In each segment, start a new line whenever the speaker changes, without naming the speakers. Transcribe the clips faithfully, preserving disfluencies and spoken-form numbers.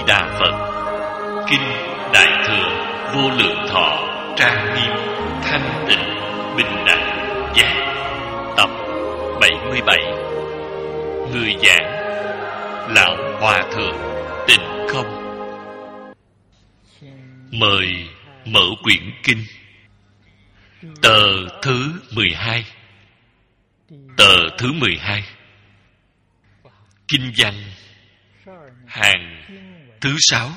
Đà Phật. Kinh Đại Thừa Vô Lượng Thọ trang nghiêm thanh tịnh bình đẳng giác. Tập bảy mươi bảy. Người giảng Lão Hòa Thượng Tịnh Không. Mời mở quyển kinh. Tờ thứ mười hai. Tờ thứ mười hai. Kinh văn hàng thứ sáu.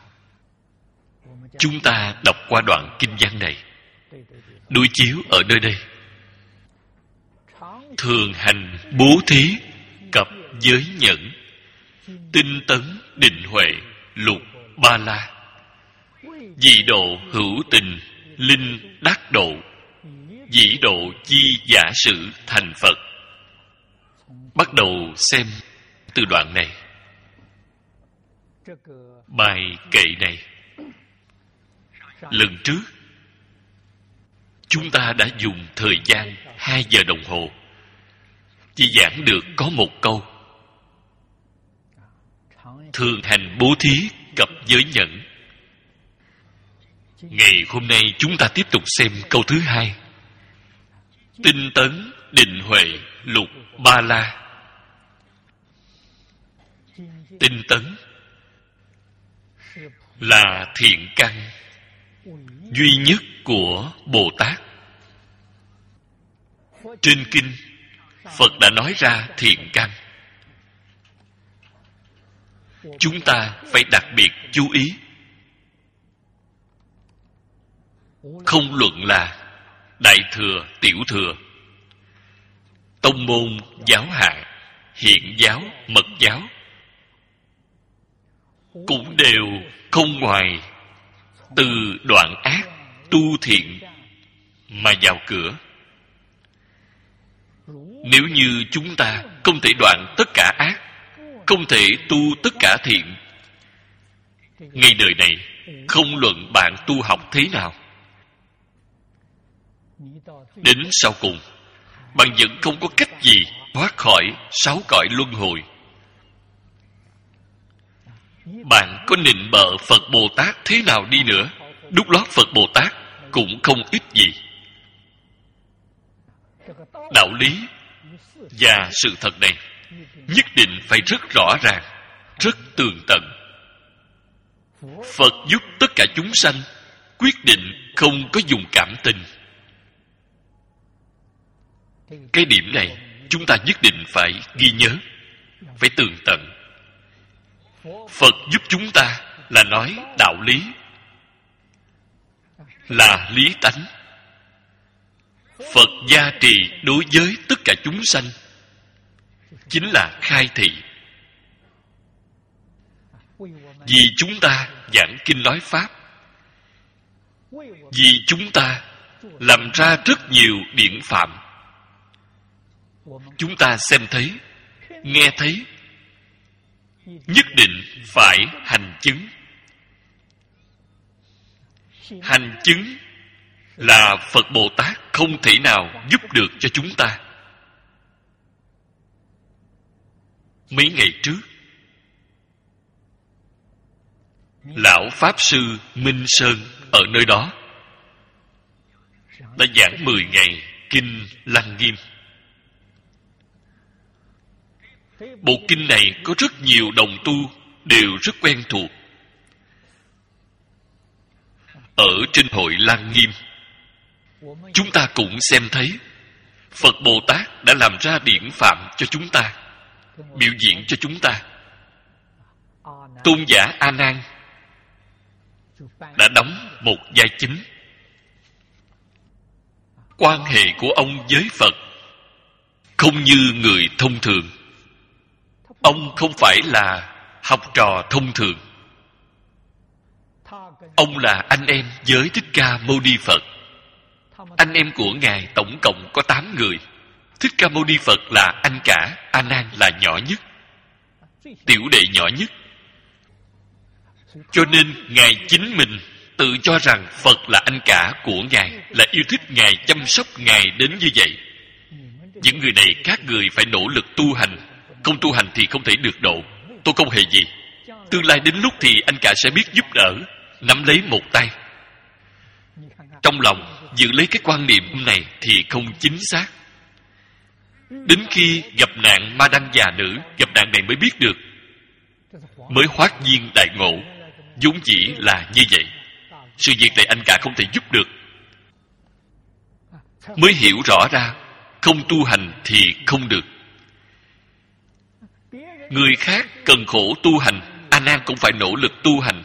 Chúng ta đọc qua đoạn kinh văn này, đối chiếu ở nơi đây. Thường hành bố thí cập giới nhẫn, tinh tấn định huệ lục ba la, dị độ hữu tình linh đắc độ, dĩ độ chi giả sử thành Phật. Bắt đầu xem từ đoạn này. Bài kệ này, lần trước chúng ta đã dùng thời gian hai giờ đồng hồ, chỉ giảng được có một câu. Thường hành bố thí cập giới nhẫn. Ngày hôm nay chúng ta tiếp tục xem câu thứ hai. Tinh tấn định huệ lục ba la. Tinh tấn là thiện căn duy nhất của Bồ Tát. Trên kinh, Phật đã nói ra thiện căn. Chúng ta phải đặc biệt chú ý. Không luận là Đại Thừa, Tiểu Thừa, tông môn, giáo hạng, hiện giáo, mật giáo, cũng đều không ngoài từ đoạn ác tu thiện mà vào cửa. Nếu như chúng ta không thể đoạn tất cả ác, không thể tu tất cả thiện, ngay đời này không luận bạn tu học thế nào, đến sau cùng bạn vẫn không có cách gì thoát khỏi sáu cõi luân hồi. Bạn có nịnh bợ Phật Bồ Tát thế nào đi nữa, đút lót Phật Bồ Tát cũng không ích gì. Đạo lý và sự thật này nhất định phải rất rõ ràng, rất tường tận. Phật giúp tất cả chúng sanh, quyết định không có dùng cảm tình. Cái điểm này chúng ta nhất định phải ghi nhớ, phải tường tận. Phật giúp chúng ta là nói đạo lý, là lý tánh. Phật gia trì đối với tất cả chúng sanh chính là khai thị. Vì chúng ta giảng kinh nói pháp, vì chúng ta làm ra rất nhiều điển phạm, chúng ta xem thấy, nghe thấy, nhất định phải hành chứng. Hành chứng là Phật Bồ Tát không thể nào giúp được cho chúng ta. Mấy ngày trước, Lão Pháp Sư Minh Sơn ở nơi đó đã giảng mười ngày Kinh Lăng Nghiêm. Bộ kinh này có rất nhiều đồng tu đều rất quen thuộc. Ở trên hội Lăng Nghiêm, chúng ta cũng xem thấy Phật Bồ Tát đã làm ra điển phạm cho chúng ta, biểu diễn cho chúng ta. Tôn giả A Nan đã đóng một vai chính. Quan hệ của ông với Phật không như người thông thường. Ông không phải là học trò thông thường. Ông là anh em với Thích Ca Mâu Ni Phật. Anh em của Ngài tổng cộng có tám người. Thích Ca Mâu Ni Phật là anh cả, A Nan là nhỏ nhất, tiểu đệ nhỏ nhất. Cho nên Ngài chính mình tự cho rằng Phật là anh cả của Ngài, là yêu thích Ngài, chăm sóc Ngài đến như vậy. Những người này các người phải nỗ lực tu hành, không tu hành thì không thể được độ. Tôi không hề gì. Tương lai đến lúc thì anh cả sẽ biết giúp đỡ, nắm lấy một tay. Trong lòng giữ lấy cái quan niệm này thì không chính xác. Đến khi gặp nạn ma đăng già nữ, gặp nạn này mới biết được, mới hoát duyên đại ngộ. vốn chỉ là như vậy. Sự việc này anh cả không thể giúp được. Mới hiểu rõ ra không tu hành thì không được. Người khác cần khổ tu hành, A Nan cũng phải nỗ lực tu hành.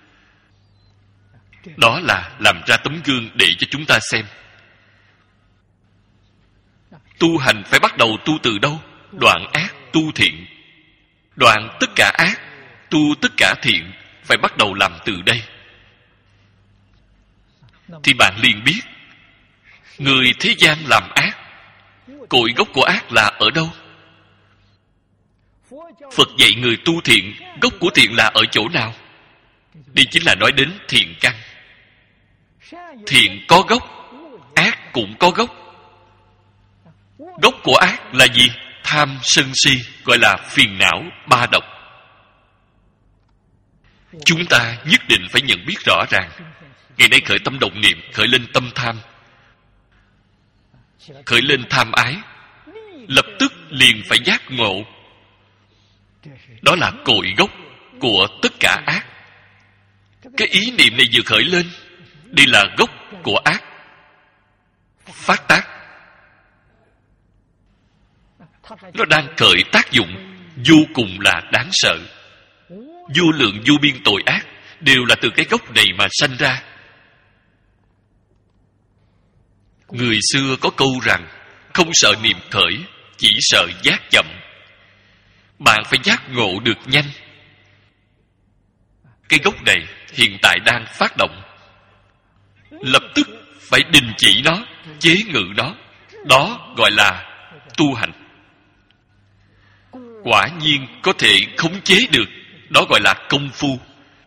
Đó là làm ra tấm gương để cho chúng ta xem. Tu hành phải bắt đầu tu từ đâu? Đoạn ác tu thiện. Đoạn tất cả ác, tu tất cả thiện, phải bắt đầu làm từ đây. Thì bạn liền biết, người thế gian làm ác, cội gốc của ác là ở đâu? Phật dạy người tu thiện, gốc của thiện là ở chỗ nào? Đây chính là nói đến thiện căn. Thiện có gốc, ác cũng có gốc. Gốc của ác là gì? Tham sân si, gọi là phiền não ba độc. Chúng ta nhất định phải nhận biết rõ ràng. Ngày nay khởi tâm động niệm, khởi lên tâm tham, khởi lên tham ái, lập tức liền phải giác ngộ. Đó là cội gốc của tất cả ác. Cái ý niệm này vừa khởi lên, đây là gốc của ác phát tác. Nó đang khởi tác dụng vô cùng là đáng sợ. Vô lượng vô biên tội ác đều là từ cái gốc này mà sanh ra. Người xưa có câu rằng, không sợ niệm khởi, chỉ sợ giác chậm. Bạn phải giác ngộ được nhanh. Cái gốc này hiện tại đang phát động, lập tức phải đình chỉ nó, chế ngự nó. Đó gọi là tu hành. Quả nhiên có thể khống chế được, đó gọi là công phu.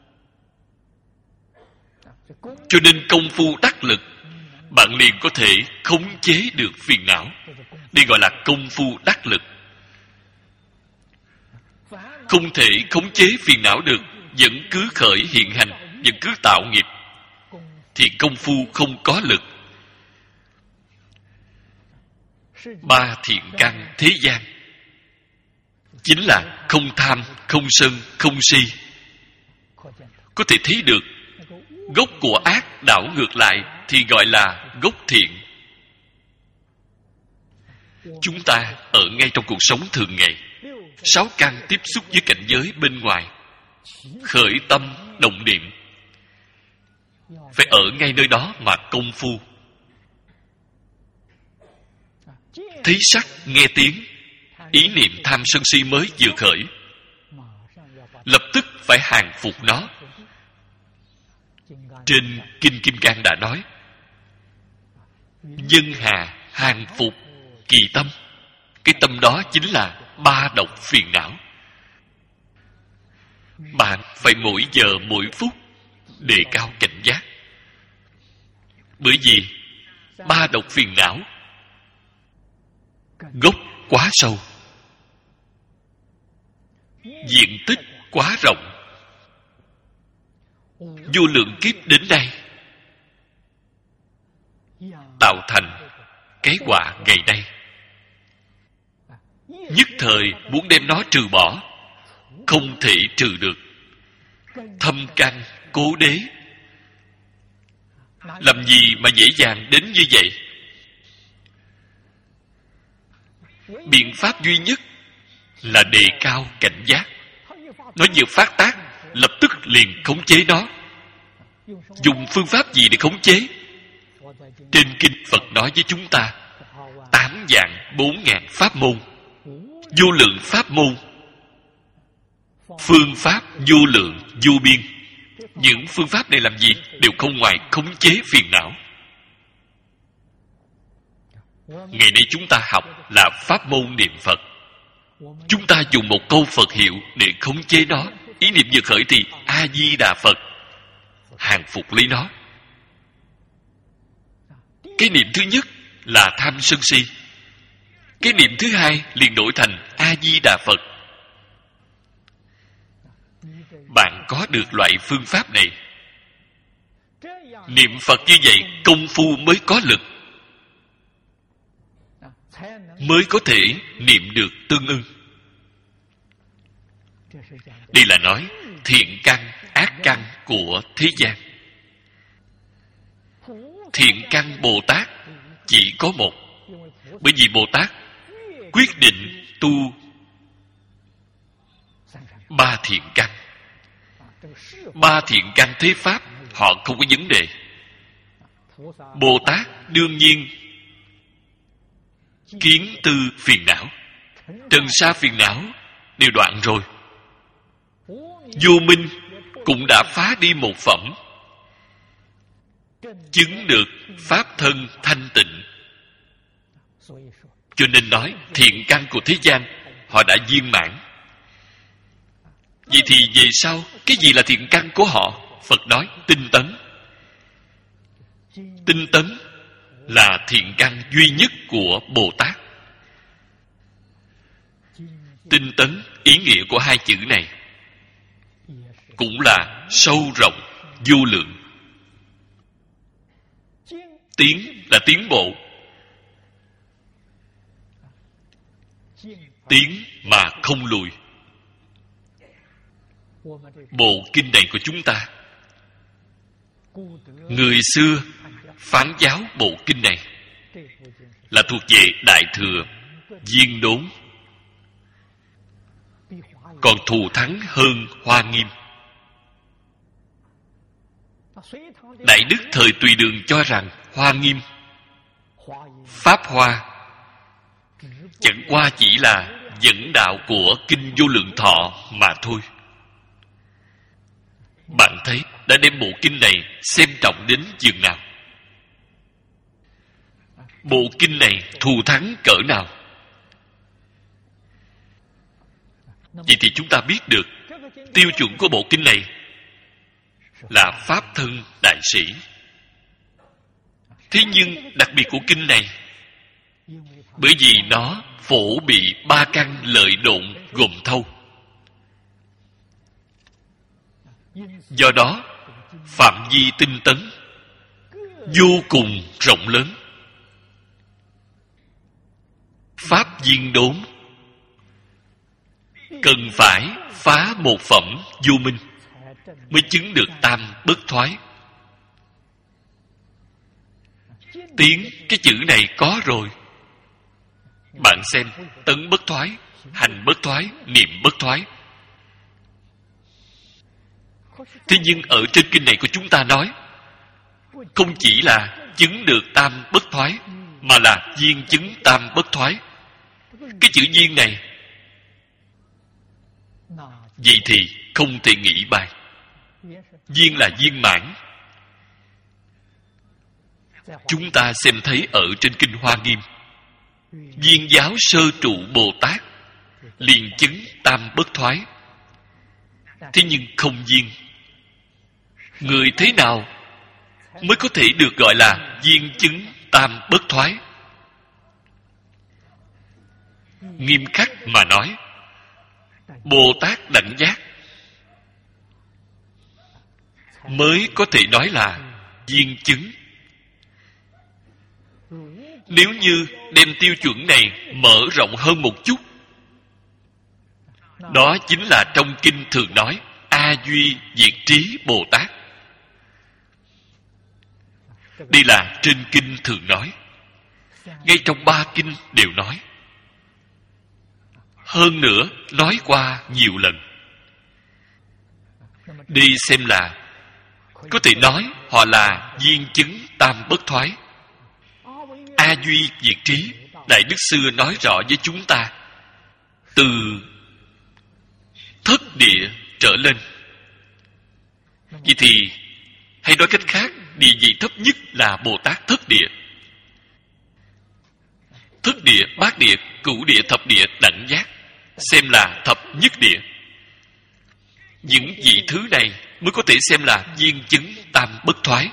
Cho nên công phu đắc lực, bạn liền có thể khống chế được phiền não. Đây gọi là công phu đắc lực. Không thể khống chế phiền não được, vẫn cứ khởi hiện hành, vẫn cứ tạo nghiệp, thì công phu không có lực. Ba thiện căn thế gian chính là không tham, không sân, không si. Có thể thấy được gốc của ác đảo ngược lại thì gọi là gốc thiện. Chúng ta ở ngay trong cuộc sống thường ngày, sáu căn tiếp xúc với cảnh giới bên ngoài, khởi tâm động niệm, phải ở ngay nơi đó mà công phu. Thấy sắc, nghe tiếng, ý niệm tham sân si mới vừa khởi, lập tức phải hàng phục nó. Trên Kinh Kim Cang đã nói, dân hà hàng phục kỳ tâm. Cái tâm đó chính là ba độc phiền não. Bạn phải mỗi giờ mỗi phút đề cao cảnh giác. Bởi vì ba độc phiền não gốc quá sâu, diện tích quá rộng, vô lượng kiếp đến đây tạo thành cái quả ngày nay. Nhất thời muốn đem nó trừ bỏ, không thể trừ được. Thâm căn cố đế, làm gì mà dễ dàng đến như vậy? Biện pháp duy nhất là đề cao cảnh giác. Nó vừa phát tác, lập tức liền khống chế nó. Dùng phương pháp gì để khống chế? Trên kinh Phật nói với chúng ta, tám vạn bốn ngàn pháp môn, vô lượng pháp môn, phương pháp vô lượng vô biên. Những phương pháp này làm gì? Đều không ngoài khống chế phiền não. Ngày nay chúng ta học là pháp môn niệm Phật. Chúng ta dùng một câu Phật hiệu để khống chế nó. Ý niệm vừa khởi thì A-di-đà Phật, hàng phục lấy nó. Cái niệm thứ nhất là tham sân si, cái niệm thứ hai liền đổi thành A-di-đà Phật. bạn có được loại phương pháp này. Niệm Phật như vậy, công phu mới có lực, mới có thể niệm được tương ưng. Đây là nói thiện căn, ác căn của thế gian. Thiện căn Bồ Tát chỉ có một, bởi vì Bồ Tát quyết định tu ba thiện căn. Ba thiện căn thế pháp họ không có vấn đề. Bồ Tát đương nhiên kiến tư phiền não, trần sa phiền não đều đoạn rồi. Vô minh cũng đã phá đi một phẩm, chứng được pháp thân thanh tịnh. Cho nên nói thiện căn của thế gian họ đã viên mãn. Vậy thì về sau cái gì là thiện căn của họ? Phật nói tinh tấn. Tinh tấn là thiện căn duy nhất của Bồ Tát. Tinh tấn, ý nghĩa của hai chữ này cũng là sâu rộng vô lượng. Tiến là tiến bộ, tiến mà không lùi. Bộ kinh này của chúng ta, người xưa phán giáo bộ kinh này là thuộc về Đại Thừa Viên Đốn, còn thù thắng hơn Hoa Nghiêm. Đại Đức thời Tùy Đường cho rằng Hoa Nghiêm, Pháp Hoa chẳng qua chỉ là dẫn đạo của Kinh Vô Lượng Thọ mà thôi. Bạn thấy đã đem bộ kinh này xem trọng đến chừng nào? Bộ kinh này thù thắng cỡ nào? Vậy thì chúng ta biết được tiêu chuẩn của bộ kinh này là Pháp thân đại sĩ. Thế nhưng đặc biệt của kinh này, bởi vì nó phổ bị ba căn lợi độn gồm thâu, do đó phạm vi tinh tấn vô cùng rộng lớn. Pháp viên đốn cần phải phá một phẩm vô minh mới chứng được tam bất thoái. Tiếng cái chữ này có rồi. Bạn xem tấn bất thoái, hành bất thoái, niệm bất thoái. Thế nhưng ở trên kinh này của chúng ta nói, không chỉ là chứng được tam bất thoái, mà là viên chứng tam bất thoái. Cái chữ viên này, vậy thì không thể nghĩ bàn. Viên là viên mãn. Chúng ta xem thấy ở trên kinh Hoa Nghiêm, viên giáo sơ trụ Bồ Tát liền chứng tam bất thoái. Thế nhưng không viên. Người thế nào mới có thể được gọi là viên chứng tam bất thoái? Nghiêm khắc mà nói, Bồ Tát đẳng giác mới có thể nói là viên chứng. Nếu như đem tiêu chuẩn này mở rộng hơn một chút, đó chính là trong kinh thường nói A Duy Diệt Trí Bồ Tát. Đây là trên kinh thường nói, ngay trong ba kinh đều nói. Hơn nữa nói qua nhiều lần. Đi xem là có thể nói họ là viên chứng tam bất thoái. A Duy Diệt Trí, Đại Đức Xưa nói rõ với chúng ta, từ thất địa trở lên. Vậy thì hay nói cách khác, địa vị thấp nhất là Bồ Tát thất địa. Thất địa, bát địa, cửu địa, thập địa, đẳng giác, xem là thập nhất địa. Những vị thứ này mới có thể xem là viên chứng tam bất thoái.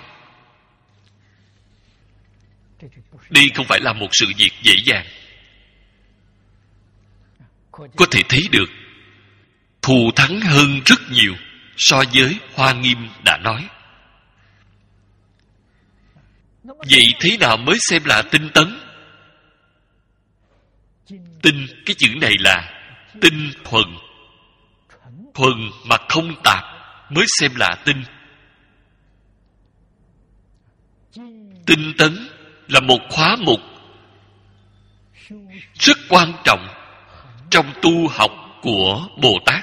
Đây không phải là một sự việc dễ dàng. Có thể thấy được thù thắng hơn rất nhiều so với Hoa Nghiêm đã nói. Vậy thế nào mới xem là tinh tấn? Tinh, cái chữ này là tinh thuần. Thuần mà không tạp mới xem là tinh. Tinh tấn là một khóa mục rất quan trọng trong tu học của Bồ Tát.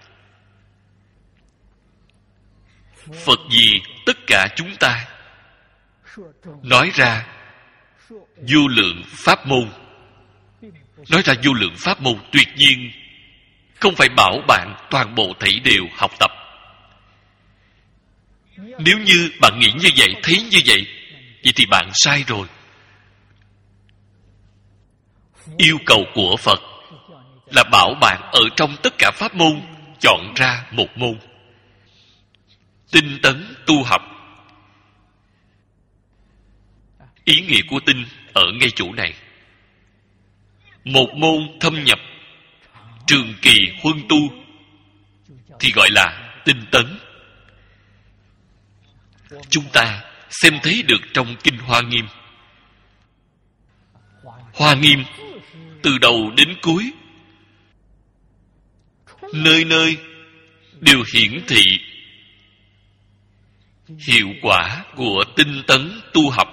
Phật gì tất cả chúng ta nói ra vô lượng pháp môn. Nói ra vô lượng pháp môn tuyệt nhiên không phải bảo bạn toàn bộ thảy đều học tập. Nếu như bạn nghĩ như vậy, thấy như vậy, vậy thì bạn sai rồi. Yêu cầu của Phật là bảo bạn ở trong tất cả pháp môn chọn ra một môn, tinh tấn tu học. Ý nghĩa của tinh ở ngay chỗ này. Một môn thâm nhập trường kỳ huân tu thì gọi là tinh tấn. Chúng ta xem thấy được trong Kinh Hoa Nghiêm. Hoa Nghiêm từ đầu đến cuối nơi nơi đều hiển thị hiệu quả của tinh tấn tu học.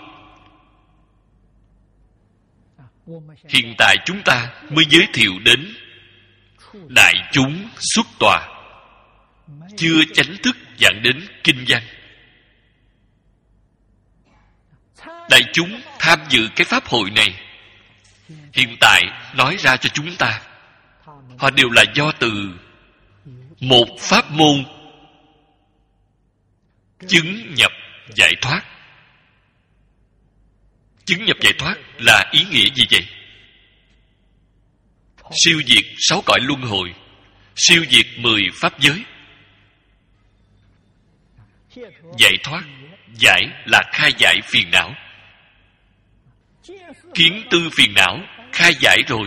Hiện tại chúng ta mới giới thiệu đến đại chúng xuất tòa, chưa chánh thức giảng đến kinh văn. Đại chúng tham dự cái pháp hội này, hiện tại nói ra cho chúng ta, họ đều là do từ một pháp môn chứng nhập giải thoát. Chứng nhập giải thoát là ý nghĩa gì vậy? Siêu diệt sáu cõi luân hồi, siêu diệt mười pháp giới. Giải thoát, giải là khai giải phiền não. Kiến tư phiền não khai giải rồi.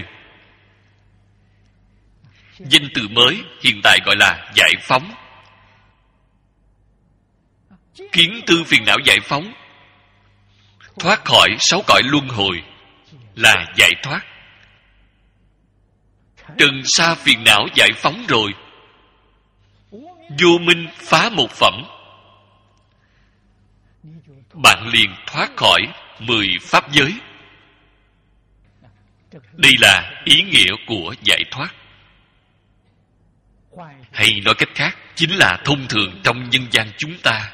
Danh từ mới hiện tại gọi là giải phóng. Kiến tư phiền não giải phóng, thoát khỏi sáu cõi luân hồi là giải thoát. Trần sa phiền não giải phóng rồi, vô minh phá một phẩm, bạn liền thoát khỏi mười pháp giới. Đây là ý nghĩa của giải thoát. Hay nói cách khác, chính là thông thường trong nhân gian chúng ta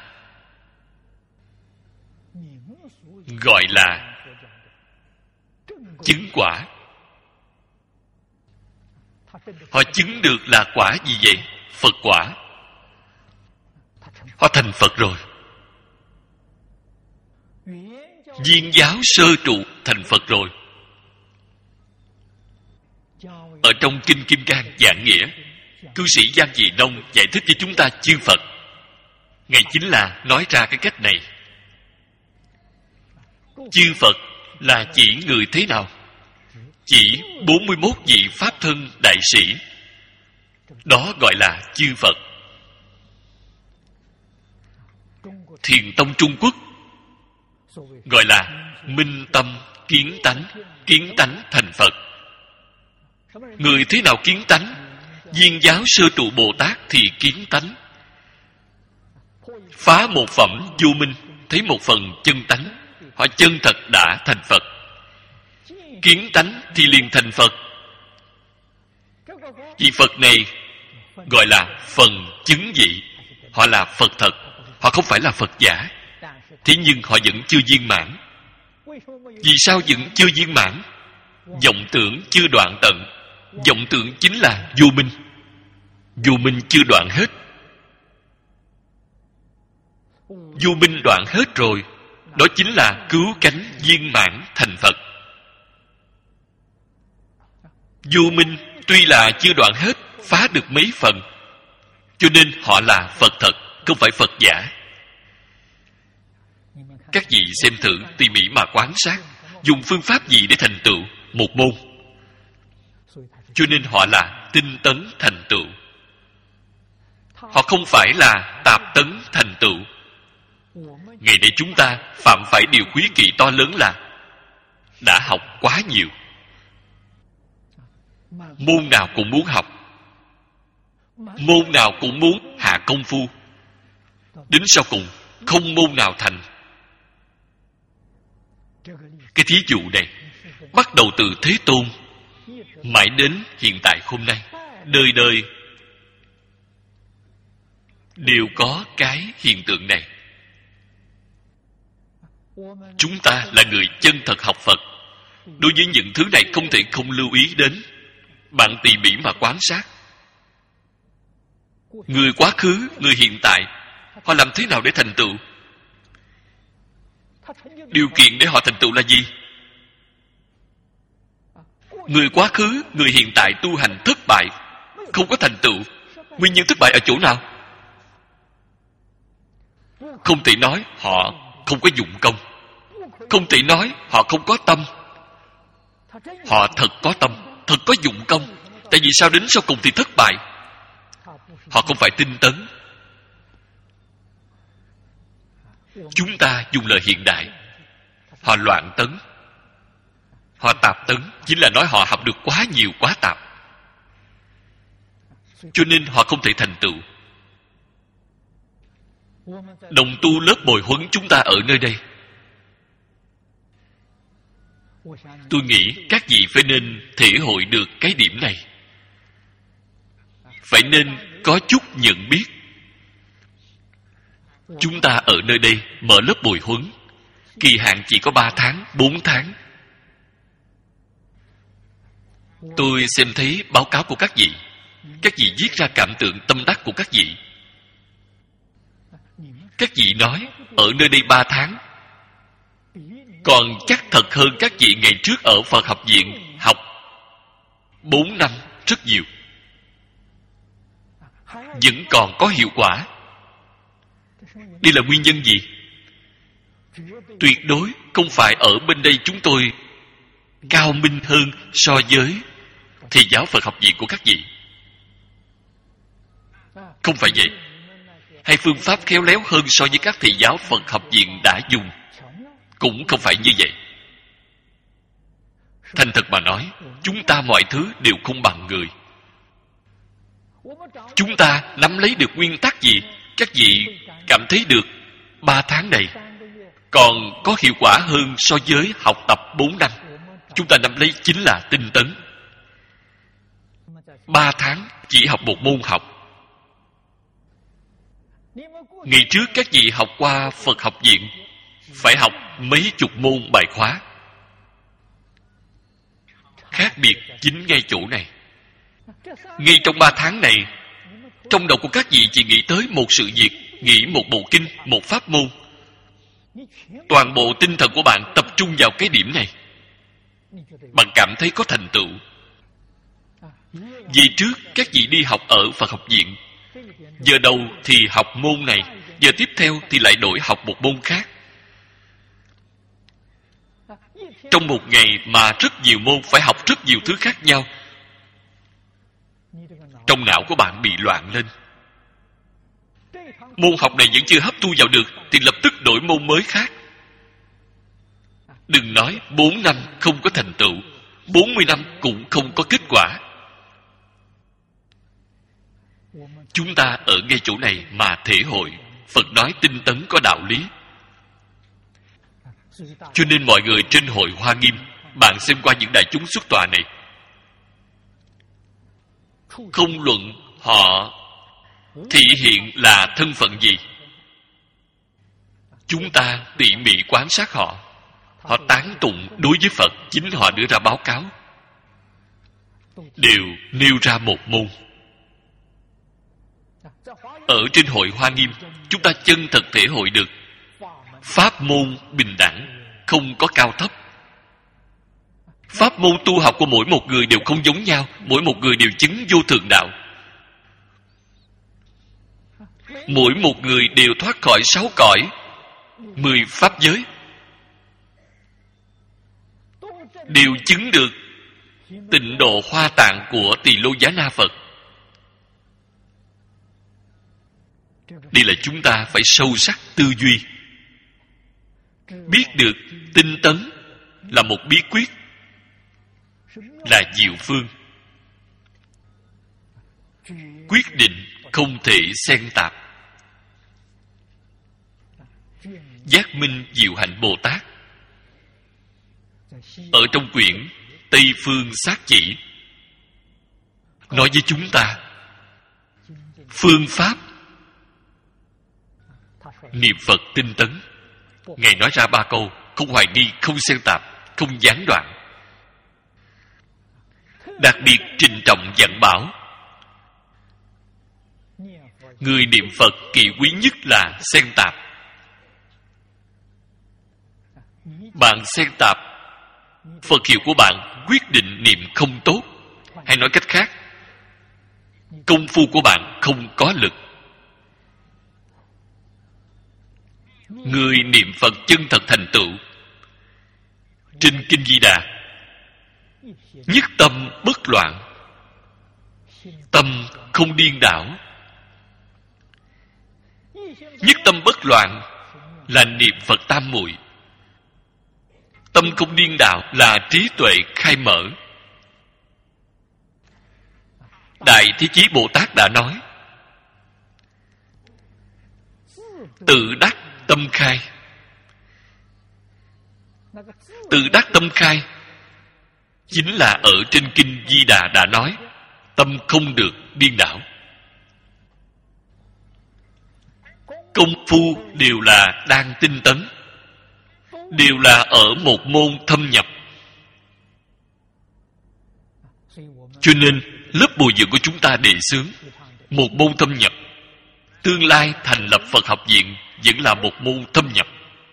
gọi là chứng quả. Họ chứng được là quả gì vậy? Phật quả. Họ thành Phật rồi. Viên giáo sơ trụ thành Phật rồi. Ở trong Kinh Kim Cang Giảng Nghĩa, cư sĩ Giang Dị Đông giải thích cho chúng ta chư Phật. Ngài chính là nói ra cái cách này. Chư Phật là chỉ người thế nào? Chỉ bốn mươi mốt vị Pháp thân đại sĩ. Đó gọi là chư Phật. Thiền tông Trung Quốc gọi là minh tâm kiến tánh. Kiến tánh thành Phật. Người thế nào kiến tánh? Viên giáo sơ trụ Bồ Tát thì kiến tánh. Phá một phẩm vô minh, thấy một phần chân tánh, họ chân thật đã thành Phật. Kiến tánh thì liền thành Phật. Vị Phật này gọi là phần chứng vị. Họ là Phật thật, họ không phải là Phật giả. Thế nhưng họ vẫn chưa viên mãn. Vì sao vẫn chưa viên mãn? Vọng tưởng chưa đoạn tận. Vọng tưởng chính là vô minh. Vô minh chưa đoạn hết. Vô minh đoạn hết rồi, đó chính là cứu cánh viên mãn thành Phật. Vô minh tuy là chưa đoạn hết, phá được mấy phần, cho nên họ là Phật thật, không phải Phật giả. Các vị xem thử, tỉ mỉ mà quan sát, dùng phương pháp gì để thành tựu một môn. Cho nên họ là tinh tấn thành tựu. không phải là tạp tấn thành tựu. Ngày nay chúng ta phạm phải điều quý kỵ to lớn là đã học quá nhiều. Môn nào cũng muốn học, môn nào cũng muốn hạ công phu, đến sau cùng không môn nào thành. Cái thí dụ này bắt đầu từ Thế Tôn mãi đến hiện tại hôm nay, đời đời đều có cái hiện tượng này. Chúng ta là người chân thật học Phật, đối với những thứ này không thể không lưu ý đến. Bạn tỉ mỉ mà quan sát người quá khứ, người hiện tại, họ làm thế nào để thành tựu. Điều kiện để họ thành tựu là gì? Người quá khứ, người hiện tại tu hành thất bại, không có thành tựu. Nguyên nhân thất bại ở chỗ nào? Không thể nói họ không có dụng công, không thể nói họ không có tâm. Họ thật có tâm, thật có dụng công. Tại vì sao đến sau cùng thì thất bại? Họ không phải tinh tấn. Chúng ta dùng lời hiện đại, họ loạn tấn, họ tạp tấn. Chính là nói họ học được quá nhiều, quá tạp, cho nên họ không thể thành tựu. Đồng tu lớp bồi huấn chúng ta ở nơi đây, tôi nghĩ các vị phải nên thể hội được cái điểm này, phải nên có chút nhận biết. Chúng ta ở nơi đây mở lớp bồi huấn, kỳ hạn chỉ có ba tháng, bốn tháng. Tôi xem thấy báo cáo của các vị, các vị viết ra cảm tưởng tâm đắc của các vị. Các vị nói ở nơi đây ba tháng còn chắc thật hơn các vị ngày trước ở Phật học viện học bốn năm rất nhiều, vẫn còn có hiệu quả. Đây là nguyên nhân gì? Tuyệt đối không phải ở bên đây chúng tôi cao minh hơn so với thầy giáo Phật học viện của các vị. Không phải vậy. Hay phương pháp khéo léo hơn so với các thầy giáo Phật học viện đã dùng. Cũng không phải như vậy. Thành thật mà nói, chúng ta mọi thứ đều không bằng người. Chúng ta nắm lấy được nguyên tắc gì? Các vị cảm thấy được ba tháng này còn có hiệu quả hơn so với học tập bốn năm. Chúng ta nắm lấy chính là tinh tấn. Ba tháng chỉ học một môn học. Ngày trước các vị học qua Phật học viện phải học mấy chục môn bài khóa. Khác biệt chính ngay chỗ này. Ngay trong ba tháng này, trong đầu của các vị chỉ nghĩ tới một sự việc, nghĩ một bộ kinh, một pháp môn. Toàn bộ tinh thần của bạn tập trung vào cái điểm này. Bạn cảm thấy có thành tựu. Vì trước các vị đi học ở Phật học viện, giờ đầu thì học môn này, giờ tiếp theo thì lại đổi học một môn khác. Trong một ngày mà rất nhiều môn, phải học rất nhiều thứ khác nhau. Trong não của bạn bị loạn lên. Môn học này vẫn chưa hấp thu vào được thì lập tức đổi môn mới khác. Đừng nói bốn năm không có thành tựu, bốn mươi năm cũng không có kết quả. Chúng ta ở ngay chỗ này mà thể hội Phật nói tinh tấn có đạo lý. Cho nên mọi người trên hội Hoa Nghiêm, bạn xem qua những đại chúng xuất tọa này, không luận họ thị hiện là thân phận gì, chúng ta tỉ mỉ quan sát họ, họ tán tụng đối với Phật, chính họ đưa ra báo cáo, đều nêu ra một môn. Ở trên hội Hoa Nghiêm, chúng ta chân thật thể hội được pháp môn bình đẳng, không có cao thấp. Pháp môn tu học của mỗi một người đều không giống nhau, mỗi một người đều chứng vô thượng đạo. Mỗi một người đều thoát khỏi sáu cõi, mười pháp giới, đều chứng được tịnh độ hoa tạng của Tỳ Lô Giá Na Phật. Đây là chúng ta phải sâu sắc tư duy. Biết được tinh tấn là một bí quyết, là diệu phương. Quyết định không thể xen tạp. Giác Minh Diệu Hạnh Bồ Tát ở trong quyển Tây Phương Sát Chỉ nói với chúng ta phương pháp niệm Phật tinh tấn. Ngài nói ra ba câu: không hoài nghi, không xen tạp, không gián đoạn. Đặc biệt trịnh trọng dặn bảo người niệm Phật kỳ quý nhất là xen tạp. Bạn xen tạp, Phật hiệu của bạn quyết định niệm không tốt. Hay nói cách khác, công phu của bạn không có lực. Người niệm Phật chân thật thành tựu, trên Kinh Di Đà, nhất tâm bất loạn, tâm không điên đảo. Nhất tâm bất loạn là niệm Phật tam muội. Tâm không điên đảo là trí tuệ khai mở. Đại Thế Chí Bồ Tát đã nói: tự đắc tâm khai. Tự đắc tâm khai chính là ở trên Kinh Di Đà đã nói tâm không được điên đảo. Công phu đều là đang tinh tấn, đều là ở một môn thâm nhập. Cho nên lớp bồi dưỡng của chúng ta đề xướng một môn thâm nhập. Tương lai thành lập Phật học viện vẫn là một môn thâm nhập.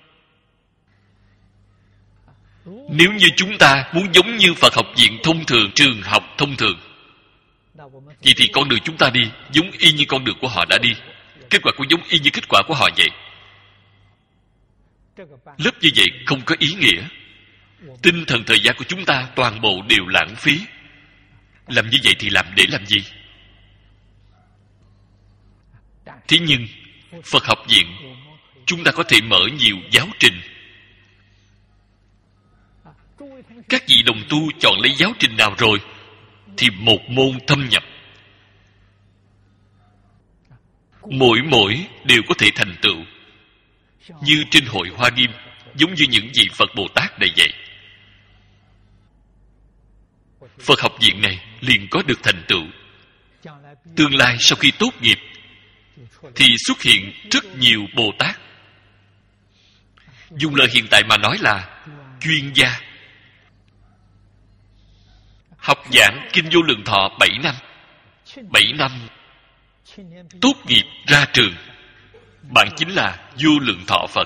Nếu như chúng ta muốn giống như Phật học viện thông thường, trường học thông thường, vậy thì con đường chúng ta đi giống y như con đường của họ đã đi, kết quả cũng giống y như kết quả của họ vậy. Lớp như vậy không có ý nghĩa. Tinh thần thời gian của chúng ta toàn bộ đều lãng phí. Làm như vậy thì làm để làm gì? Thế nhưng Phật học viện chúng ta có thể mở nhiều giáo trình. Các vị đồng tu chọn lấy giáo trình nào rồi thì một môn thâm nhập, mỗi mỗi đều có thể thành tựu. Như trên hội Hoa Nghiêm, giống như những vị Phật Bồ Tát này vậy. Phật học viện này liền có được thành tựu. Tương lai sau khi tốt nghiệp thì xuất hiện rất nhiều Bồ Tát. Dùng lời hiện tại mà nói là chuyên gia. Học giảng Kinh Vô Lượng Thọ bảy năm. bảy năm tốt nghiệp ra trường, bạn chính là Vô Lượng Thọ Phật.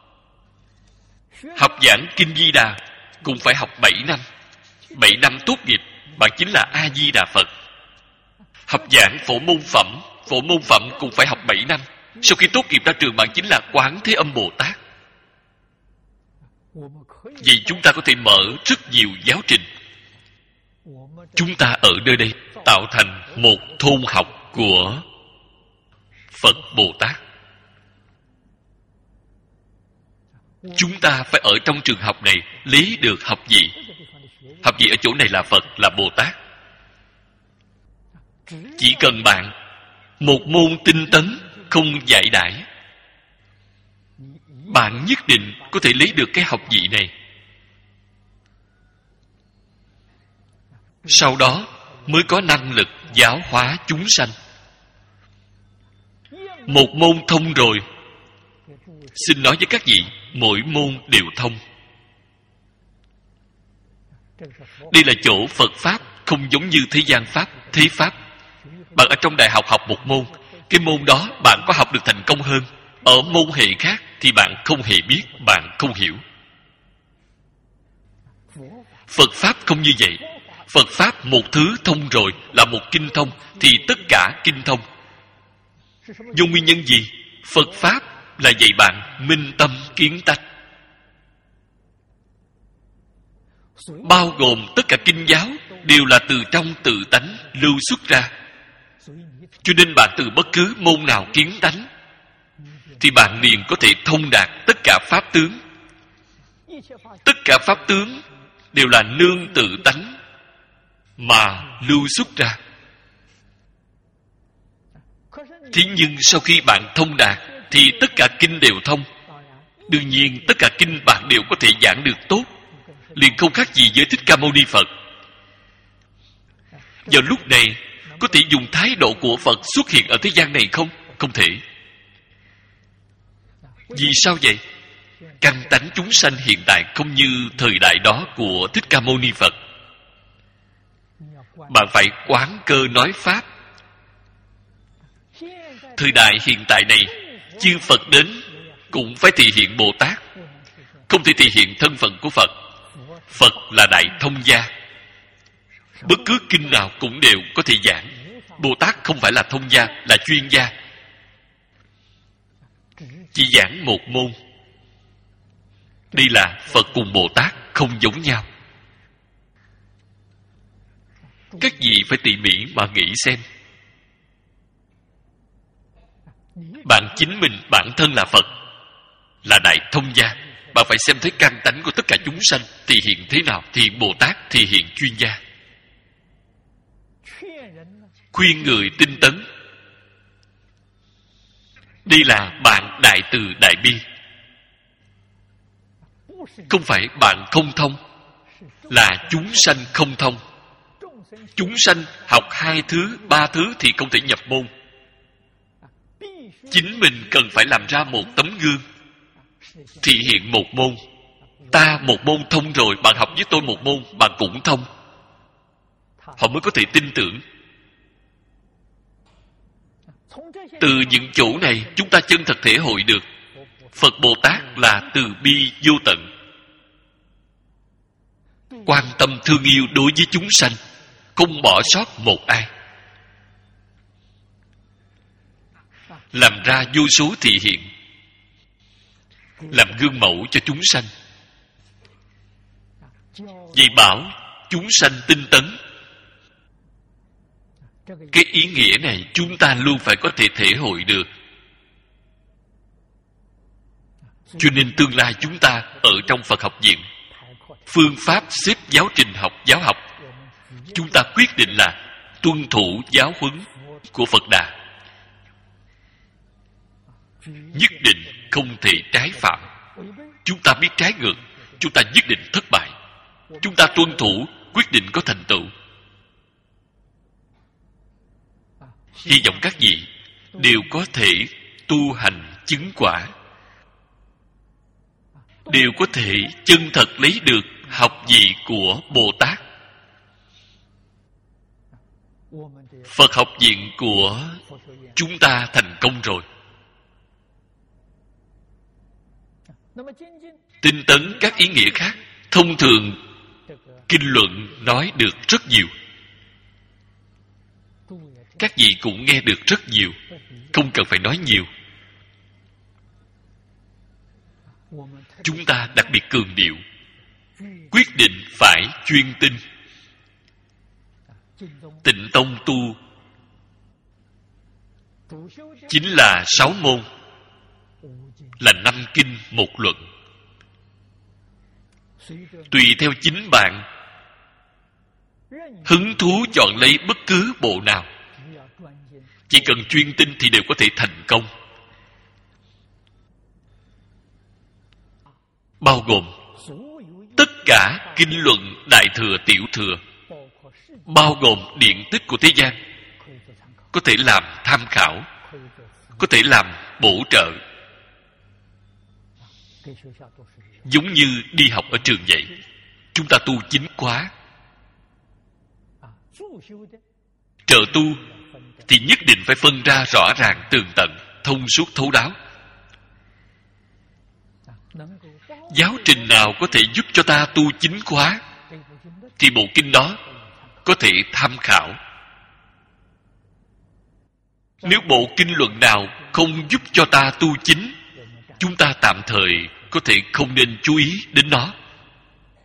Học giảng Kinh Di Đà cũng phải học bảy năm. bảy năm tốt nghiệp, bạn chính là A Di Đà Phật. Học giảng Phổ Môn Phẩm, Phổ Môn Phẩm cũng phải học bảy năm. Sau khi tốt nghiệp ra trường, bạn chính là Quán Thế Âm Bồ Tát. Vì chúng ta có thể mở rất nhiều giáo trình. Chúng ta ở nơi đây tạo thành một thôn học của Phật Bồ Tát. Chúng ta phải ở trong trường học này lấy được học vị. Học vị ở chỗ này là Phật, là Bồ Tát. Chỉ cần bạn một môn tinh tấn không giải đãi, bạn nhất định có thể lấy được cái học vị này. Sau đó mới có năng lực giáo hóa chúng sanh. Một môn thông rồi, xin nói với các vị, mỗi môn đều thông. Đây là chỗ Phật Pháp không giống như thế gian Pháp, thế Pháp. Bạn ở trong đại học học một môn, cái môn đó bạn có học được thành công hơn. Ở môn hệ khác thì bạn không hề biết, bạn không hiểu. Phật Pháp không như vậy. Phật Pháp một thứ thông rồi là một kinh thông, thì tất cả kinh thông. Do nguyên nhân gì? Phật Pháp là dạy bạn minh tâm kiến tánh, bao gồm tất cả kinh giáo đều là từ trong tự tánh lưu xuất ra. Cho nên bạn từ bất cứ môn nào kiến tánh thì bạn liền có thể thông đạt tất cả pháp tướng. Tất cả pháp tướng đều là nương tự tánh mà lưu xuất ra. Thế nhưng sau khi bạn thông đạt thì tất cả kinh đều thông. Đương nhiên tất cả kinh bạn đều có thể giảng được tốt, liền không khác gì với Thích Ca Mâu Ni Phật. Vào lúc này có thể dùng thái độ của Phật xuất hiện ở thế gian này không? Không thể. Vì sao vậy? Căn tánh chúng sanh hiện tại không như thời đại đó của Thích Ca Mâu Ni Phật. Bạn phải quán cơ nói pháp. Thời đại hiện tại này, chư Phật đến cũng phải thể hiện Bồ Tát, không thể thể hiện thân phận của Phật. Phật là đại thông gia, bất cứ kinh nào cũng đều có thể giảng. Bồ Tát không phải là thông gia, là chuyên gia, chỉ giảng một môn. Đây là Phật cùng Bồ Tát không giống nhau. Các vị phải tỉ mỉ mà nghĩ xem. Bạn chính mình, bản thân là Phật, là đại thông gia. Bạn phải xem thấy căn tánh của tất cả chúng sanh thì hiện thế nào, thì Bồ Tát thì hiện chuyên gia. Khuyên người tinh tấn, đây là bạn đại từ đại bi. Không phải bạn không thông, là chúng sanh không thông. Chúng sanh học hai thứ, ba thứ thì không thể nhập môn. Chính mình cần phải làm ra một tấm gương, thị hiện một môn. Ta một môn thông rồi, bạn học với tôi một môn, bạn cũng thông. Họ mới có thể tin tưởng. Từ những chỗ này chúng ta chân thật thể hội được Phật Bồ Tát là từ bi vô tận, quan tâm thương yêu đối với chúng sanh, không bỏ sót một ai, làm ra vô số thị hiện, làm gương mẫu cho chúng sanh. Vì bảo chúng sanh tinh tấn, cái ý nghĩa này chúng ta luôn phải có thể thể hội được. Cho nên tương lai chúng ta ở trong Phật học viện, phương pháp xếp giáo trình học giáo học, chúng ta quyết định là tuân thủ giáo huấn của Phật Đà, nhất định không thể trái phạm. Chúng ta biết trái ngược, chúng ta nhất định thất bại. Chúng ta tuân thủ, quyết định có thành tựu. Hy vọng các vị đều có thể tu hành chứng quả, đều có thể chân thật lấy được học vị của Bồ Tát. Phật học viện của chúng ta thành công rồi. Tinh tấn các ý nghĩa khác, thông thường kinh luận nói được rất nhiều, các vị cũng nghe được rất nhiều, không cần phải nói nhiều. Chúng ta đặc biệt cường điệu, quyết định phải chuyên tinh. Tịnh tông tu chính là sáu môn, là năm kinh một luận. Tùy theo chính bạn hứng thú chọn lấy bất cứ bộ nào, chỉ cần chuyên tinh thì đều có thể thành công. Bao gồm tất cả kinh luận Đại Thừa, Tiểu Thừa, bao gồm điện tích của thế gian, có thể làm tham khảo, có thể làm bổ trợ, giống như đi học ở trường vậy. Chúng ta tu chính khóa, trợ tu thì nhất định phải phân ra rõ ràng tường tận, thông suốt thấu đáo. Giáo trình nào có thể giúp cho ta tu chính khóa thì bộ kinh đó có thể tham khảo. Nếu bộ kinh luận nào không giúp cho ta tu chính, chúng ta tạm thời có thể không nên chú ý đến nó.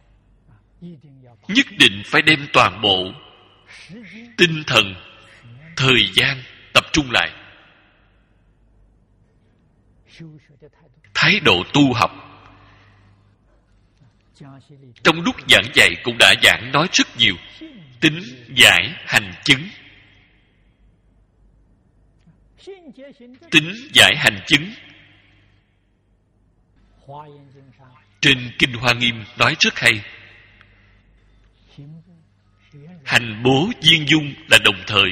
Nhất định phải đem toàn bộ tinh thần thời gian tập trung lại. Thái độ tu học trong lúc giảng dạy cũng đã giảng nói rất nhiều. Tín giải hành chứng. Tín giải hành chứng trên Kinh Hoa Nghiêm nói rất hay. Hành bố viên dung là đồng thời.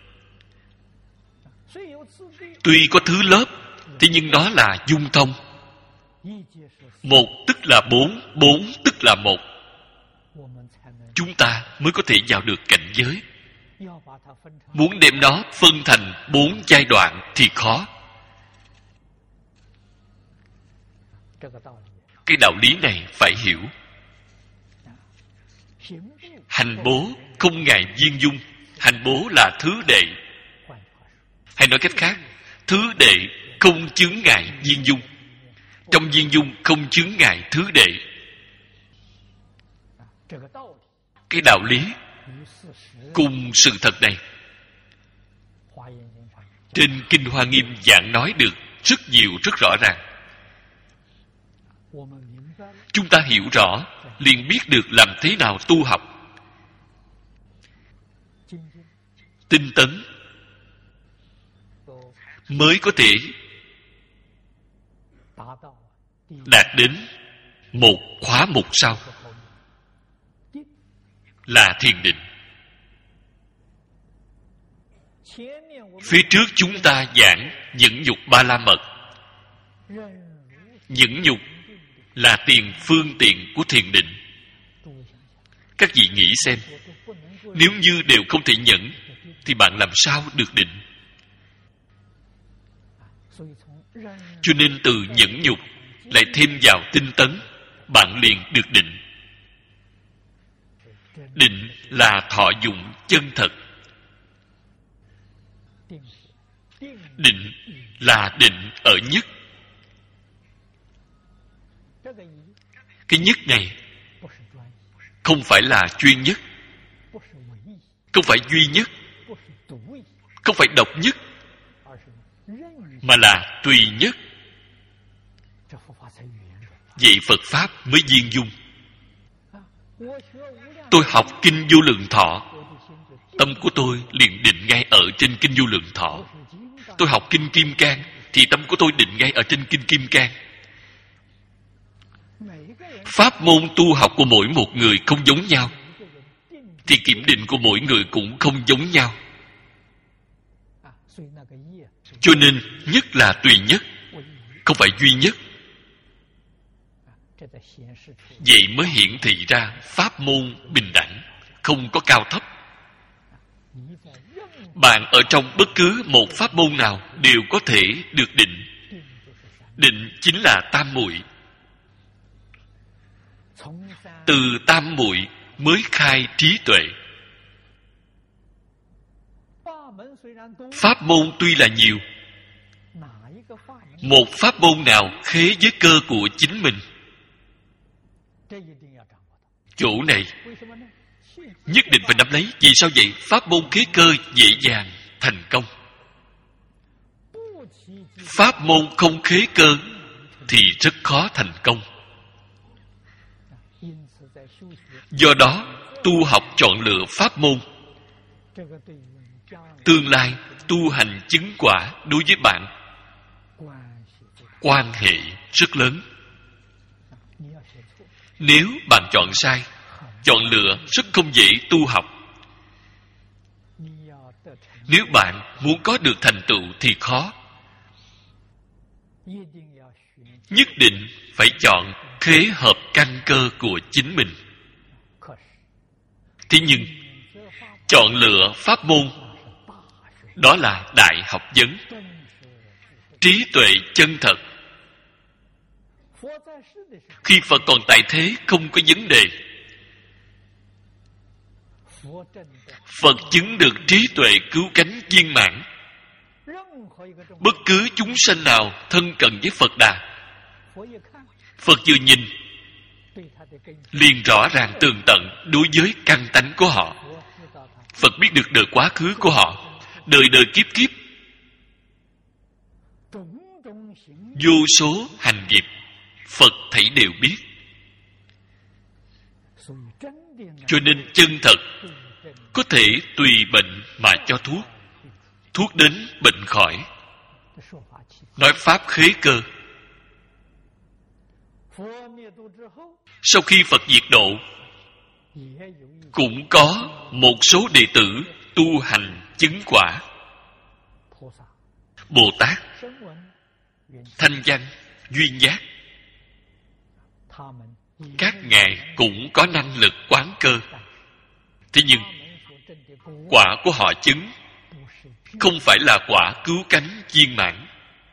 Tuy có thứ lớp, thế nhưng nó là dung thông. Một tức là bốn, bốn tức là một. Chúng ta mới có thể vào được cảnh giới. Muốn đem nó phân thành bốn giai đoạn thì khó. Cái đạo lý này phải hiểu. Hành bố không ngại viên dung. Hành bố là thứ đệ. Hay nói cách khác, thứ đệ không chướng ngại viên dung. Trong viên dung không chướng ngại thứ đệ. Cái đạo lý cùng sự thật này trên Kinh Hoa Nghiêm giảng nói được rất nhiều, rất rõ ràng. Chúng ta hiểu rõ, liền biết được làm thế nào tu học. Tinh tấn mới có thể đạt đến một khóa mục sau, là thiền định. Phía trước chúng ta giảng nhẫn nhục ba la mật. Nhẫn nhục là tiền phương tiện của thiền định. Các vị nghĩ xem, nếu như đều không thể nhẫn thì bạn làm sao được định? Cho nên từ nhẫn nhục lại thêm vào tinh tấn, bạn liền được định. Định là thọ dụng chân thật. Định là định ở nhất. Cái nhất này không phải là chuyên nhất, không phải duy nhất, không phải độc nhất, mà là tùy nhất. Vậy Phật Pháp mới viên dung. Tôi học Kinh Vô Lượng Thọ, tâm của tôi liền định ngay ở trên Kinh Vô Lượng Thọ. Tôi học Kinh Kim Cang thì tâm của tôi định ngay ở trên Kinh Kim Cang. Pháp môn tu học của mỗi một người không giống nhau, thì kiểm định của mỗi người cũng không giống nhau. Cho nên nhất là tùy nhất, không phải duy nhất. Vậy mới hiển thị ra pháp môn bình đẳng, không có cao thấp. Bạn ở trong bất cứ một pháp môn nào đều có thể được định. Định chính là tam muội. Từ tam muội mới khai trí tuệ. Pháp môn tuy là nhiều, một pháp môn nào khế với cơ của chính mình, chỗ này nhất định phải nắm lấy. Vì sao vậy? Pháp môn khế cơ dễ dàng thành công. Pháp môn không khế cơ thì rất khó thành công. Do đó, tu học chọn lựa pháp môn, tương lai tu hành chứng quả đối với bạn quan hệ rất lớn. Nếu bạn chọn sai, chọn lựa rất không dễ tu học. Nếu bạn muốn có được thành tựu thì khó. Nhất định phải chọn khế hợp căn cơ của chính mình. Thế nhưng chọn lựa pháp môn, đó là đại học vấn, trí tuệ chân thật. Khi Phật còn tại thế không có vấn đề. Phật chứng được trí tuệ cứu cánh viên mãn. Bất cứ chúng sanh nào thân cận với Phật Đà, Phật vừa nhìn liền rõ ràng tường tận đối với căn tánh của họ. Phật biết được đời quá khứ của họ, đời đời kiếp kiếp, vô số hành nghiệp Phật thảy đều biết. Cho nên chân thật có thể tùy bệnh mà cho thuốc, thuốc đến bệnh khỏi. Nói pháp khế cơ. Sau khi Phật diệt độ, cũng có một số đệ tử tu hành chứng quả. Bồ Tát, Thanh Văn, Duyên Giác, các ngài cũng có năng lực quán cơ. Thế nhưng quả của họ chứng không phải là quả cứu cánh viên mãn.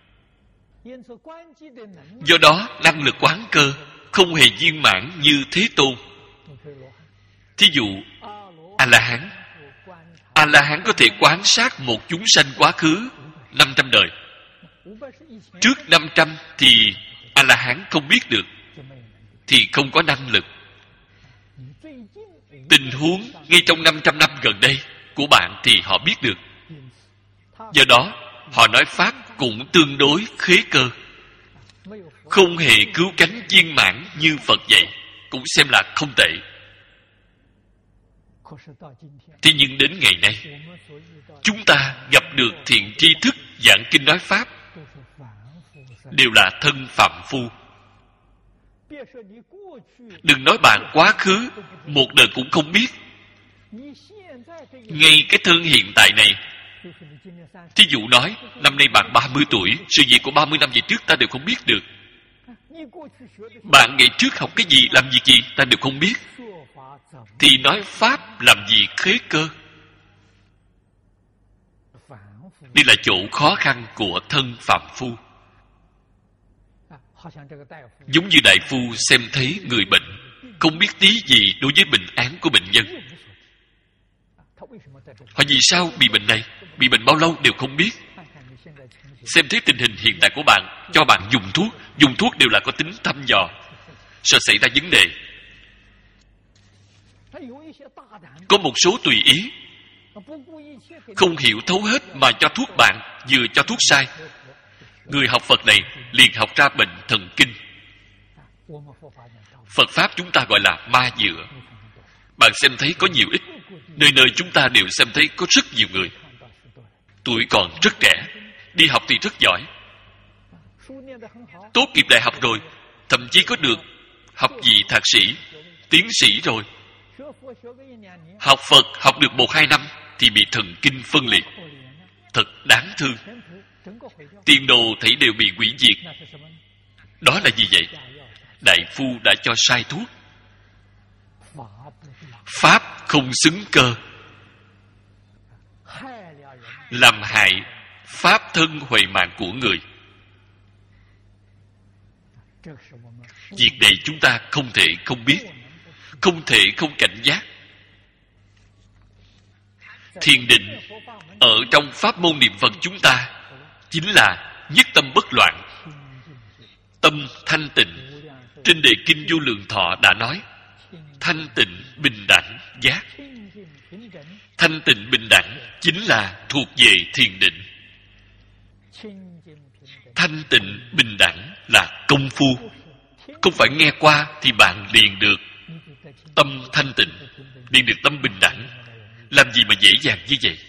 Do đó năng lực quán cơ không hề viên mãn như Thế Tôn. Thí dụ A-la-hán, A-la-hán có thể quan sát một chúng sanh quá khứ năm trăm đời. Trước năm trăm thì A-la-hán không biết được, thì không có năng lực. Tình huống ngay trong năm trăm năm gần đây của bạn thì họ biết được. Do đó họ nói pháp cũng tương đối khế cơ, không hề cứu cánh viên mãn như Phật dạy, cũng xem là không tệ. Thế nhưng đến ngày nay, chúng ta gặp được thiện tri thức giảng kinh nói pháp đều là thân phạm phu. Đừng nói bạn quá khứ một đời cũng không biết, ngay cái thân hiện tại này. Thí dụ nói năm nay bạn ba mươi tuổi, sự việc của ba mươi năm về trước ta đều không biết được. Bạn ngày trước học cái gì, làm việc gì ta đều không biết, thì nói pháp làm gì khế cơ. Đây là chỗ khó khăn của thân phạm phu. Giống như đại phu xem thấy người bệnh, không biết tí gì đối với bệnh án của bệnh nhân. Họ vì sao bị bệnh này, bị bệnh bao lâu đều không biết. Xem thấy tình hình hiện tại của bạn, cho bạn dùng thuốc. Dùng thuốc đều là có tính thăm dò, sợ xảy ra vấn đề. Có một số tùy ý, không hiểu thấu hết mà cho thuốc bạn, vừa cho thuốc sai. Người học Phật này liền học ra bệnh thần kinh. Phật Pháp chúng ta gọi là ma dựa. Bạn xem thấy có nhiều ít, nơi nơi chúng ta đều xem thấy có rất nhiều người. Tuổi còn rất trẻ, đi học thì rất giỏi, tốt nghiệp đại học rồi, thậm chí có được học vị thạc sĩ, tiến sĩ rồi. Học Phật học được một hai năm thì bị thần kinh phân liệt, thật đáng thương. Tiền đồ thấy đều bị hủy diệt. Đó là gì vậy? Đại phu đã cho sai thuốc. Pháp không xứng cơ, làm hại pháp thân huệ mạng của người. Việc này chúng ta không thể không biết, không thể không cảnh giác. Thiền định ở trong pháp môn niệm Phật chúng ta chính là nhất tâm bất loạn, tâm thanh tịnh. Trên đề kinh Vô Lượng Thọ đã nói thanh tịnh bình đẳng giác. Thanh tịnh bình đẳng chính là thuộc về thiền định. Thanh tịnh bình đẳng là công phu, không phải nghe qua thì bạn liền được tâm thanh tịnh, liền được tâm bình đẳng. Làm gì mà dễ dàng như vậy?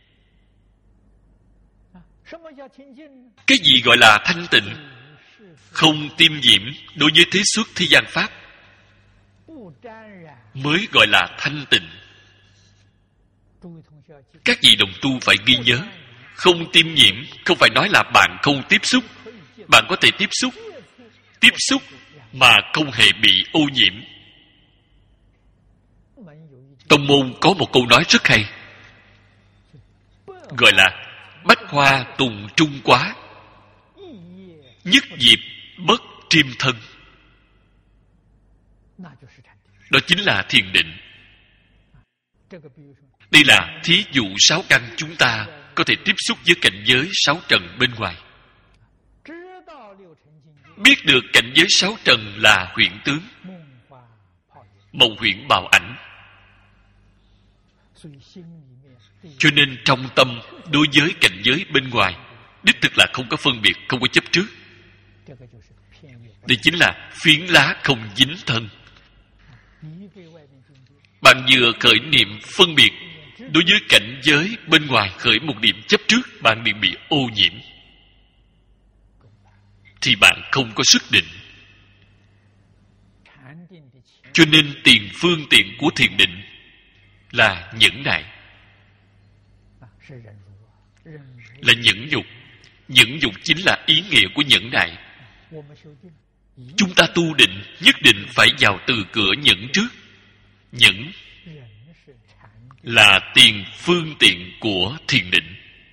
Cái gì gọi là thanh tịnh? Không tiêm nhiễm đối với thế xuất thế gian pháp mới gọi là thanh tịnh. Các vị đồng tu phải ghi nhớ, không tiêm nhiễm không phải nói là bạn không tiếp xúc. Bạn có thể tiếp xúc, tiếp xúc mà không hề bị ô nhiễm. Tông môn có một câu nói rất hay, gọi là bách hoa tùng trung quá, nhất diệp bất triêm thân. Đó chính là thiền định. Đây là thí dụ sáu căn chúng ta có thể tiếp xúc với cảnh giới sáu trần bên ngoài. Biết được cảnh giới sáu trần là huyễn tướng, mộng huyễn bào ảnh. Cho nên trong tâm đối với cảnh giới bên ngoài đích thực là không có phân biệt, không có chấp trước. Đây chính là phiến lá không dính thân. Bạn vừa khởi niệm phân biệt đối với cảnh giới bên ngoài, khởi một niệm chấp trước, bạn liền bị ô nhiễm, thì bạn không có sức định. Cho nên tiền phương tiện của thiền định là nhẫn nại, là nhẫn nhục. Nhẫn nhục chính là ý nghĩa của nhẫn nại. Chúng ta tu định nhất định phải vào từ cửa nhẫn trước. Nhẫn là tiền phương tiện của thiền định.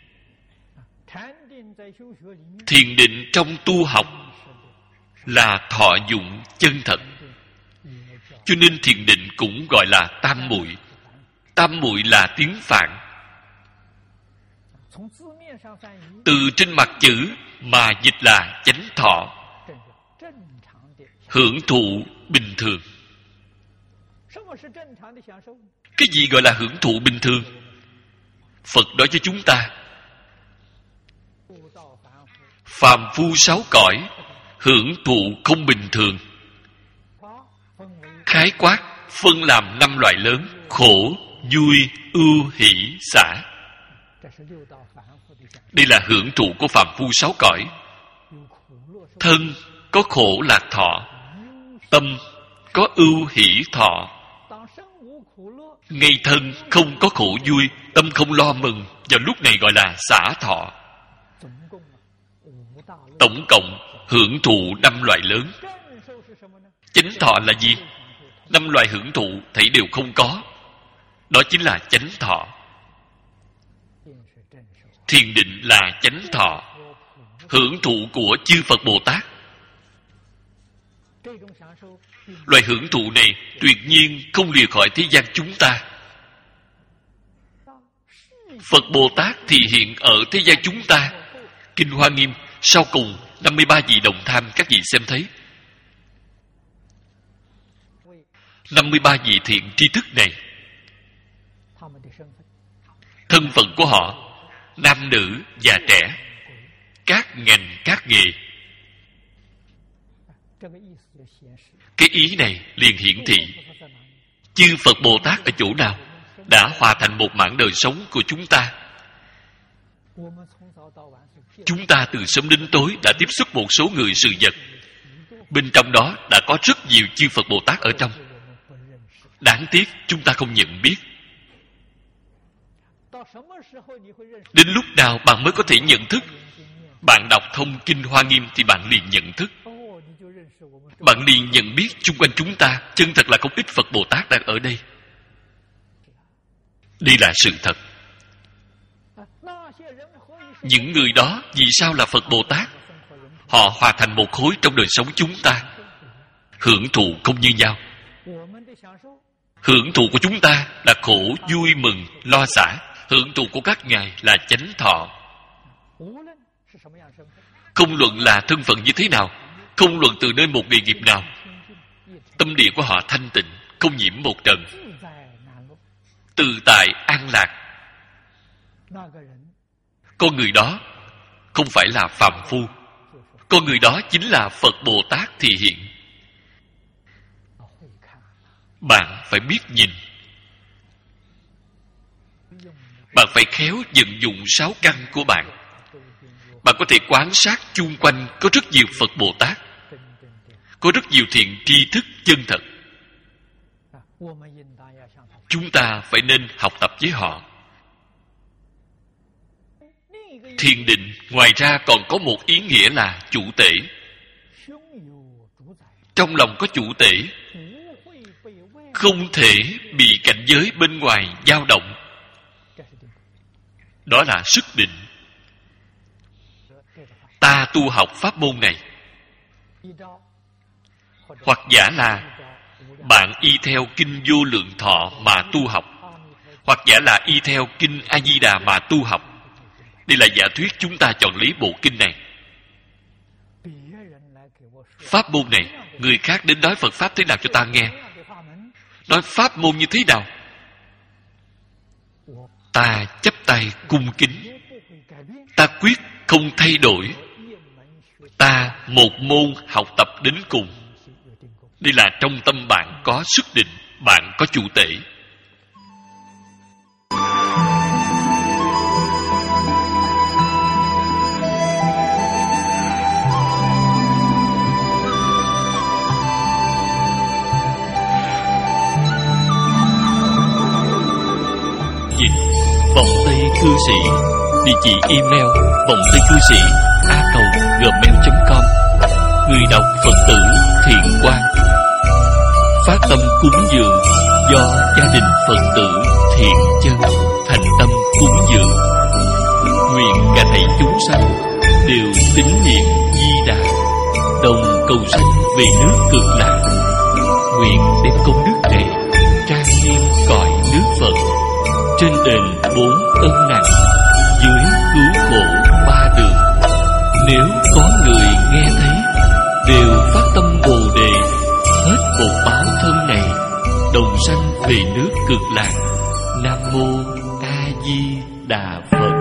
Thiền định trong tu học là thọ dụng chân thật. Cho nên thiền định cũng gọi là tam muội. Tam muội là tiếng Phạn. Từ trên mặt chữ mà dịch là chánh thọ, hưởng thụ bình thường. Cái gì gọi là hưởng thụ bình thường? Phật nói cho chúng ta, phàm phu sáu cõi hưởng thụ không bình thường. Khái quát phân làm năm loại lớn: khổ, vui, ưu, hỷ, xả. Đây là hưởng thụ của phàm phu sáu cõi. Thân có khổ lạc thọ, tâm có ưu hỷ thọ. Ngay thân không có khổ vui, tâm không lo mừng, vào lúc này gọi là xả thọ. Tổng cộng hưởng thụ năm loại lớn. Chánh thọ là gì? Năm loại hưởng thụ thảy đều không có. Đó chính là chánh thọ. Thiền định là chánh thọ, hưởng thụ của chư Phật Bồ Tát. Loại hưởng thụ này tuyệt nhiên không lìa khỏi thế gian chúng ta. Phật Bồ Tát thì hiện ở thế gian chúng ta. Kinh Hoa Nghiêm sau cùng năm mươi ba vị đồng tham, các vị xem thấy. năm mươi ba vị thiện tri thức này, thân phận của họ nam nữ già trẻ, các ngành các nghề. Cái ý này liền hiển thị chư Phật Bồ Tát ở chỗ nào đã hòa thành một mảng đời sống của chúng ta. Chúng ta từ sớm đến tối đã tiếp xúc một số người sự vật, bên trong đó đã có rất nhiều chư Phật Bồ Tát ở trong. Đáng tiếc chúng ta không nhận biết. Đến lúc nào bạn mới có thể nhận thức? Bạn đọc thông Kinh Hoa Nghiêm thì bạn liền nhận thức. Bạn liền nhận biết chung quanh chúng ta chân thật là không ít Phật Bồ Tát đang ở đây. Đây là sự thật. Những người đó vì sao là Phật Bồ Tát? Họ hòa thành một khối trong đời sống chúng ta. Hưởng thụ không như nhau. Hưởng thụ của chúng ta là khổ, vui, mừng, lo xả. Hưởng thụ của các ngài là chánh thọ. Không luận là thân phận như thế nào, không luận từ nơi một nghề nghiệp nào, tâm địa của họ thanh tịnh, không nhiễm một trần, tự tại an lạc. Con người đó không phải là phàm phu. Con người đó chính là Phật Bồ Tát thị hiện. Bạn phải biết nhìn. Bạn phải khéo vận dụng sáu căn của bạn. Bạn có thể quan sát chung quanh có rất nhiều Phật Bồ Tát, có rất nhiều thiện tri thức chân thật. Chúng ta phải nên học tập với họ. Thiền định ngoài ra còn có một ý nghĩa là chủ tể. Trong lòng có chủ tể, không thể bị cảnh giới bên ngoài dao động. Đó là sức định. Ta tu học pháp môn này, hoặc giả là bạn y theo kinh Vô Lượng Thọ mà tu học, hoặc giả là y theo kinh A Di Đà mà tu học. Đây là giả thuyết chúng ta chọn lấy bộ kinh này. Pháp môn này, người khác đến nói Phật Pháp thế nào cho ta nghe. Nói pháp môn như thế nào? Không luận là thân phận như thế nào, không luận từ nơi một nghề nghiệp nào, bên trong đó đã có rất nhiều chư Phật Bồ Tát ở trong. Chúng ta từ sớm đến tối đã tiếp xúc một số người sự vật, bên trong đó đã có rất nhiều chư Phật Bồ Tát ở trong. Bạn phải biết nhìn. Bạn phải khéo vận dụng sáu căn của bạn. Bạn có thể quan sát chung quanh có rất nhiều Phật Bồ Tát, có rất nhiều thiện tri thức chân thật. Thiền định ngoài ra còn có một ý nghĩa là chủ tể. Trong lòng có chủ tể, không thể bị cảnh giới bên ngoài dao động. Đó là sức định. Pháp môn này, người khác đến nói Phật Pháp thế nào cho ta nghe. Nói pháp môn như thế nào? ta chắp tay cung kính. Ta quyết không thay đổi. Ta một môn học tập đến cùng. Đây là trong tâm bạn có sức định, bạn có chủ tể. Dịch Vọng Tây Cư Sĩ. Địa chỉ email vọng tây cư sĩ a còng gmail chấm com. Người đọc Phật tử Thiện Quang. Phát tâm cúng dường do gia đình Phật tử Thiện Chân thành tâm cúng dường. Nguyện cả thảy chúng sanh đều tín niệm Di Đà, đồng cầu sanh về nước Cực Lạc. Nguyện đem công đức này trang nghiêm cõi nước Phật, trên đền bốn ân nặng, dưới cứu khổ ba đường. Nếu có người nghe thấy, đều phát tâm Bồ Đề, hết một báo thân này, đồng sanh về nước Cực Lạc. Nam mô A Di Đà Phật.